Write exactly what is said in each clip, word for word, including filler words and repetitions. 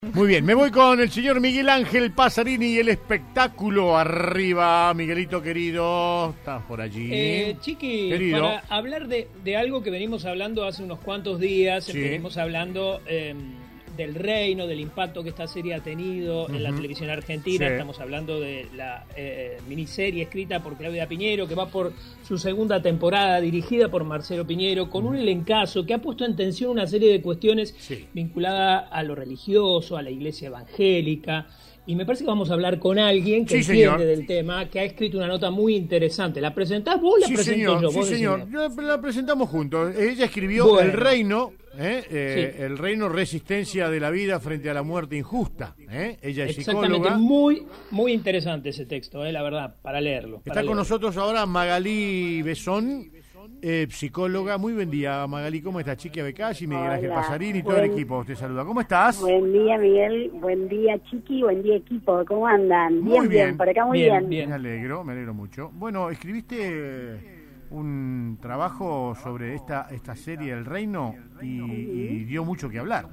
Muy bien, me voy con el señor Miguel Ángel Pasarini y el espectáculo arriba. Miguelito querido, estás por allí. Eh, Chiqui, querido. Para hablar de, de algo que venimos hablando hace unos cuantos días, Sí. venimos hablando eh, del reino, del impacto que esta serie ha tenido uh-huh. en la televisión argentina. Sí. Estamos hablando de la eh, miniserie escrita por Claudia Piñero, que va por su segunda temporada, dirigida por Marcelo Piñero, con un elencazo que ha puesto en tensión una serie de cuestiones sí. vinculadas a lo religioso, a la iglesia evangélica. Y me parece que vamos a hablar con alguien que sí, entiende señor. del tema, que ha escrito una nota muy interesante. ¿La presentás vos o la sí, presento señor, yo? Sí, ¿Vos señor. La, la presentamos juntos. Ella escribió bueno. El Reino, ¿eh? Eh, sí. El Reino, resistencia de la vida frente a la muerte injusta. ¿eh? Ella es Exactamente, psicóloga. muy, muy interesante ese texto, ¿eh? La verdad, para leerlo. Para Está leerlo. con nosotros ahora Magalí Besón, eh, psicóloga. Muy buen día, Magalí. ¿Cómo estás? Chiqui Abecalli, Miguel Ángel Pasarini y todo buen, el equipo. Te saluda. ¿Cómo estás? Buen día, Miguel. Buen día, Chiqui. Buen día, equipo. ¿Cómo andan? Muy Bien, bien. bien. Por acá muy bien, bien. bien. Me alegro, me alegro mucho. Bueno, escribiste un trabajo sobre esta, esta serie El Reino y, y dio mucho que hablar.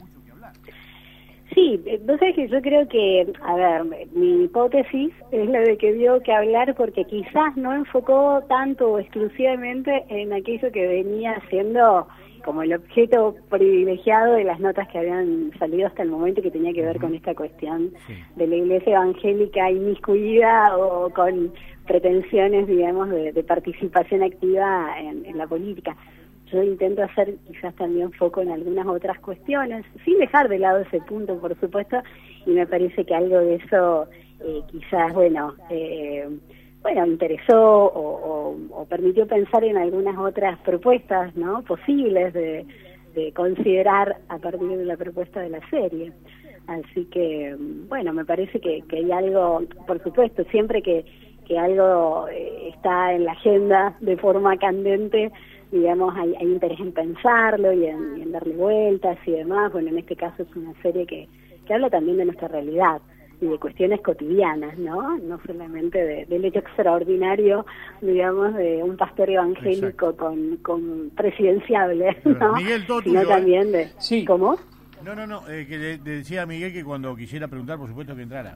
Sí, vos sabés que yo creo que, a ver, mi hipótesis es la de que dio que hablar porque quizás no enfocó tanto o exclusivamente en aquello que venía siendo como el objeto privilegiado de las notas que habían salido hasta el momento, que tenía que ver con esta cuestión sí. de la iglesia evangélica inmiscuida o con pretensiones, digamos, de, de participación activa en, en la política. Yo intento hacer quizás también foco en algunas otras cuestiones, sin dejar de lado ese punto, por supuesto, y me parece que algo de eso eh, quizás, bueno, eh, bueno, interesó o, o, o permitió pensar en algunas otras propuestas, ¿no?, posibles de, de considerar a partir de la propuesta de la serie. Así que, bueno, me parece que, que hay algo, por supuesto, siempre que, que algo eh, está en la agenda de forma candente, digamos, hay, hay interés en pensarlo y en, y en darle vueltas y demás. Bueno, en este caso es una serie que, que habla también de nuestra realidad y de cuestiones cotidianas, ¿no? No solamente de, del hecho extraordinario, digamos, de un pastor evangélico con, con presidenciable, ¿no? Miguel, todo sino tuyo, también de... Sí. ¿Cómo? No, no, no, eh, que le, le decía a Miguel que cuando quisiera preguntar, por supuesto que entrara.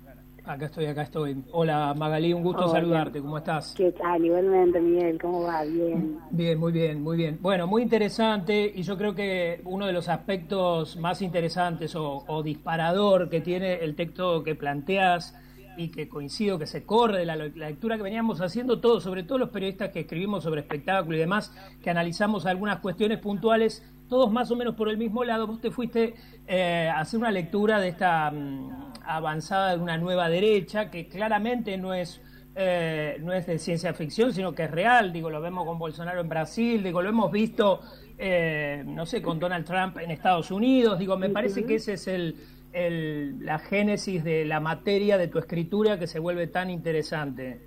Acá estoy, acá estoy. Hola, Magalí, un gusto Hola. saludarte. ¿Cómo estás? ¿Qué tal? Igualmente, Miguel, ¿cómo va? Bien. Bien, muy bien, muy bien. Bueno, muy interesante, y yo creo que uno de los aspectos más interesantes o, o disparador que tiene el texto que planteas y que coincido que se corre de la, la lectura que veníamos haciendo todos, sobre todo los periodistas que escribimos sobre espectáculo y demás, que analizamos algunas cuestiones puntuales, todos más o menos por el mismo lado. Vos te fuiste eh, a hacer una lectura de esta um, avanzada de una nueva derecha, que claramente no es eh, no es de ciencia ficción, sino que es real. Digo, lo vemos con Bolsonaro en Brasil, digo, lo hemos visto, eh, no sé, con Donald Trump en Estados Unidos. Digo, me parece que ese es el, el la génesis de la materia de tu escritura que se vuelve tan interesante.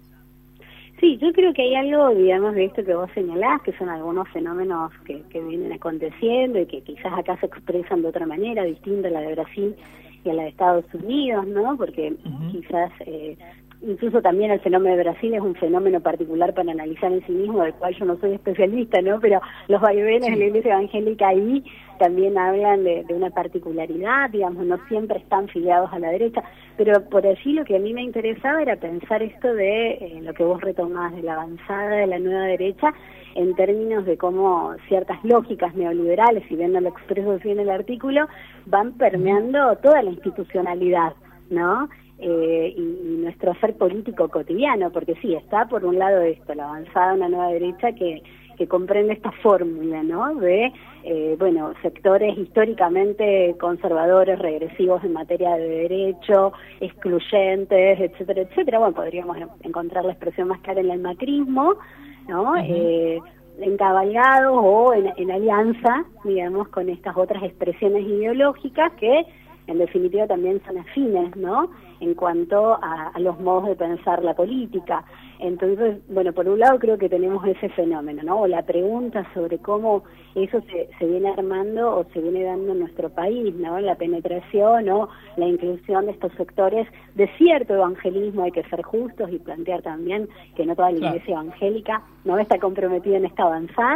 Sí, yo creo que hay algo, digamos, de esto que vos señalás, que son algunos fenómenos que, que vienen aconteciendo y que quizás acá se expresan de otra manera, distinta a la de Brasil y a la de Estados Unidos, ¿no? Porque uh-huh. quizás, eh, incluso también el fenómeno de Brasil es un fenómeno particular para analizar en sí mismo, del cual yo no soy especialista, ¿no? Pero los vaivenes sí. de la iglesia evangélica ahí también hablan de, de una particularidad, digamos, no siempre están filiados a la derecha, pero por allí lo que a mí me interesaba era pensar esto de eh, lo que vos retomás, de la avanzada de la nueva derecha, en términos de cómo ciertas lógicas neoliberales, si bien no lo expreso así en el artículo, van permeando toda la institucionalidad, ¿no? Eh, y, y nuestro hacer político cotidiano, porque sí, está por un lado esto, la avanzada de una nueva derecha que que comprende esta fórmula, ¿no?, de, eh, bueno, sectores históricamente conservadores, regresivos en materia de derecho, excluyentes, etcétera, etcétera. Bueno, podríamos encontrar la expresión más clara en el macrismo, ¿no?, uh-huh. eh, encabalgados o en, en alianza, digamos, con estas otras expresiones ideológicas que, en definitiva, también son afines, ¿no?, en cuanto a, a los modos de pensar la política. Entonces, bueno, por un lado creo que tenemos ese fenómeno, ¿no?, o la pregunta sobre cómo eso se, se viene armando o se viene dando en nuestro país, ¿no?, la penetración o la inclusión de estos sectores de cierto evangelismo. Hay que ser justos y plantear también que no toda la iglesia claro. evangélica no está comprometida en esta avanzada,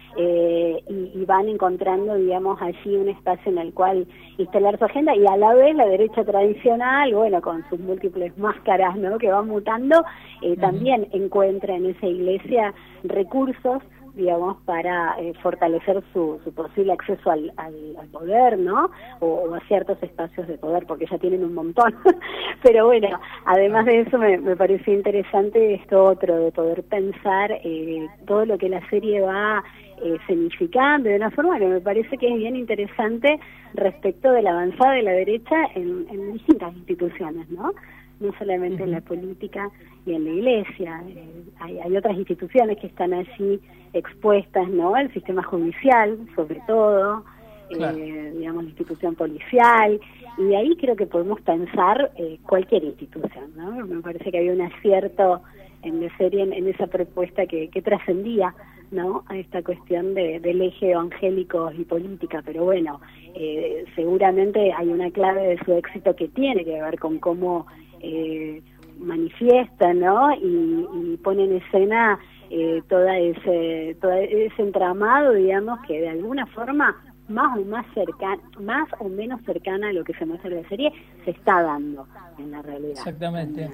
eh, y, y van encontrando, digamos, allí un espacio en el cual instalar su agenda, y a la vez la derecha tradicional, bueno, con sus múltiples máscaras, ¿no?, que van mutando, eh, uh-huh. también encuentra en esa iglesia recursos, digamos, para eh, fortalecer su, su posible acceso al, al, al poder, ¿no? O, o a ciertos espacios de poder, porque ya tienen un montón. Pero bueno, además de eso me, me pareció interesante esto otro, de poder pensar eh, todo lo que la serie va eh, significando, de una forma que me parece que es bien interesante respecto de la avanzada de la derecha en, en distintas instituciones, ¿no? No solamente en la política y en la iglesia, eh, hay, hay otras instituciones que están allí expuestas, ¿no? El sistema judicial, sobre todo, claro. eh, digamos, la institución policial, y de ahí creo que podemos pensar eh, cualquier institución, ¿no? Me parece que había un acierto en la serie, en, en esa propuesta que, que trascendía, ¿no?, a esta cuestión de, del eje evangélico y política, pero bueno, eh, seguramente hay una clave de su éxito que tiene que ver con cómo eh, manifiesta, ¿no?, y, y pone en escena eh, toda ese, todo ese entramado, digamos, que de alguna forma más o más cercana, más o menos cercana a lo que se muestra en la serie, se está dando en la realidad. Exactamente.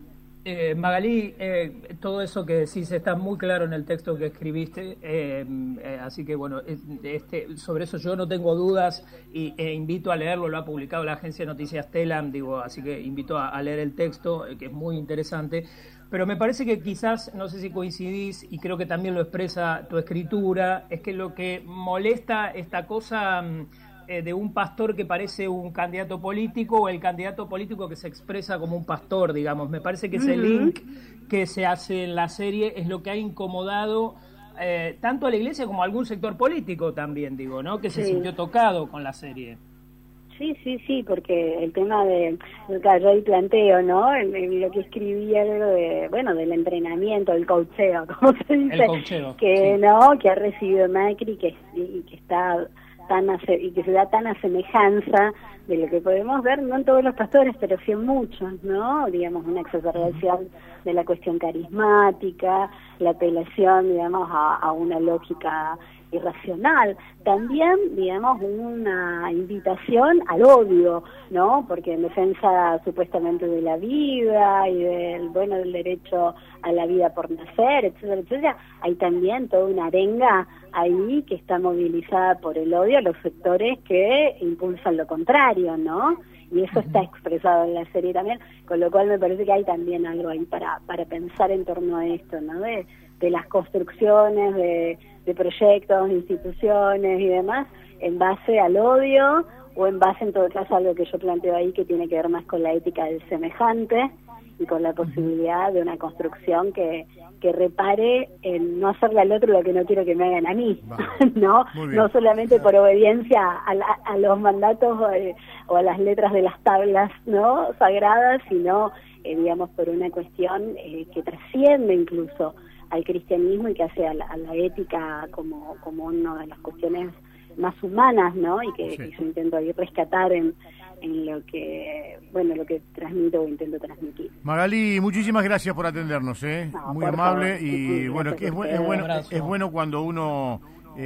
Eh, Magalí, eh, todo eso que decís está muy claro en el texto que escribiste, eh, eh, así que bueno, este, sobre eso yo no tengo dudas y e invito a leerlo, lo ha publicado la agencia de noticias Telam, digo, así que invito a, a leer el texto, eh, que es muy interesante, pero me parece que quizás, no sé si coincidís, y creo que también lo expresa tu escritura, es que lo que molesta esta cosa de un pastor que parece un candidato político, o el candidato político que se expresa como un pastor, digamos. Me parece que ese uh-huh. link que se hace en la serie es lo que ha incomodado eh, tanto a la iglesia como a algún sector político también, digo, ¿no?, que se sí. sintió tocado con la serie. Sí, sí, sí, porque el tema de, yo ahí planteo, ¿no?, en, en lo que escribí algo de, bueno, del entrenamiento, del coacheo, como se dice, el coacheo, que sí. no, que ha recibido Macri, que, y que está tan y que se da tan a semejanza de lo que podemos ver, no en todos los pastores, pero sí en muchos, ¿no? Digamos, una exacerbación de la cuestión carismática, la apelación, digamos, a, a una lógica irracional. También, digamos, una invitación al odio, ¿no? Porque en defensa supuestamente de la vida y del, bueno, del derecho a la vida por nacer, etcétera, etcétera, hay también toda una arenga ahí que está movilizada por el odio a los sectores que impulsan lo contrario, ¿no? Y eso está expresado en la serie también, con lo cual me parece que hay también algo ahí para para pensar en torno a esto, ¿no? De, de las construcciones, de, de proyectos, de instituciones y demás, en base al odio, o en base, en todo caso, a algo que yo planteo ahí que tiene que ver más con la ética del semejante y con la posibilidad de una construcción que, que repare en no hacerle al otro lo que no quiero que me hagan a mí, vale. no no solamente por obediencia a, la, a los mandatos o, eh, o a las letras de las tablas, no sagradas, sino eh, digamos por una cuestión eh, que trasciende incluso al cristianismo y que hace a la, a la ética como como una de las cuestiones más humanas, ¿no? Y que, sí. que yo intento ahí rescatar en, en lo que, bueno, lo que transmito o intento transmitir. Magalí, muchísimas gracias por atendernos, ¿eh? No, Muy amable favor. y sí, bueno, que es, bu es bueno, es bueno cuando uno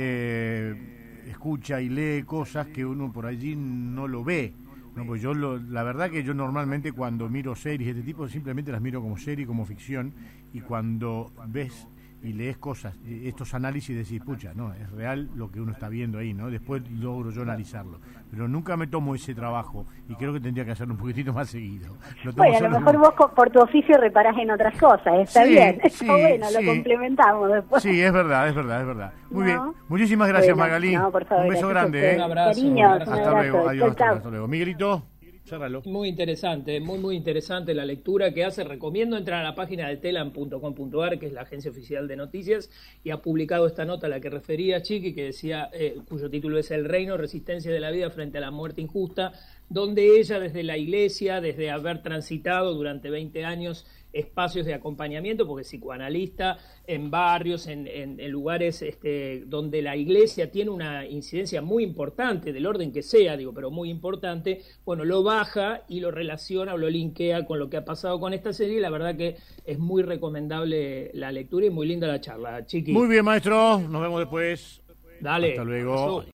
eh, escucha y lee cosas que uno por allí no lo ve. No, pues yo lo, la verdad que yo normalmente cuando miro series de este tipo simplemente las miro como serie, como ficción, y cuando ves y lees cosas, estos análisis, decís, pucha, no, es real lo que uno está viendo ahí, ¿no? Después logro yo analizarlo. Pero nunca me tomo ese trabajo y creo que tendría que hacerlo un poquitito más seguido. Lo bueno, a lo mejor vos por tu oficio reparás en otras cosas, está sí, bien. Sí, está bueno, sí. Lo complementamos después. Sí, es verdad, es verdad, es verdad. Muy ¿No? bien. Muchísimas gracias, bueno, Magalí. No, por favor, un beso grande, ¿eh? Un abrazo. Cariño, un abrazo. Hasta luego, adiós, hasta, hasta luego. Miguelito. Cerralo. Muy interesante, muy muy interesante la lectura que hace. Recomiendo entrar a la página de telam punto com punto ar, que es la agencia oficial de noticias, y ha publicado esta nota a la que refería Chiqui, que decía, eh, cuyo título es El reino, resistencia de la vida frente a la muerte injusta, donde ella desde la iglesia, desde haber transitado durante veinte años espacios de acompañamiento, porque psicoanalista en barrios, en, en, en lugares este, donde la iglesia tiene una incidencia muy importante, del orden que sea, digo, pero muy importante, bueno, lo baja y lo relaciona o lo linkea con lo que ha pasado con esta serie, y la verdad que es muy recomendable la lectura y muy linda la charla, Chiqui. Muy bien, maestro, nos vemos después. Dale. Hasta luego.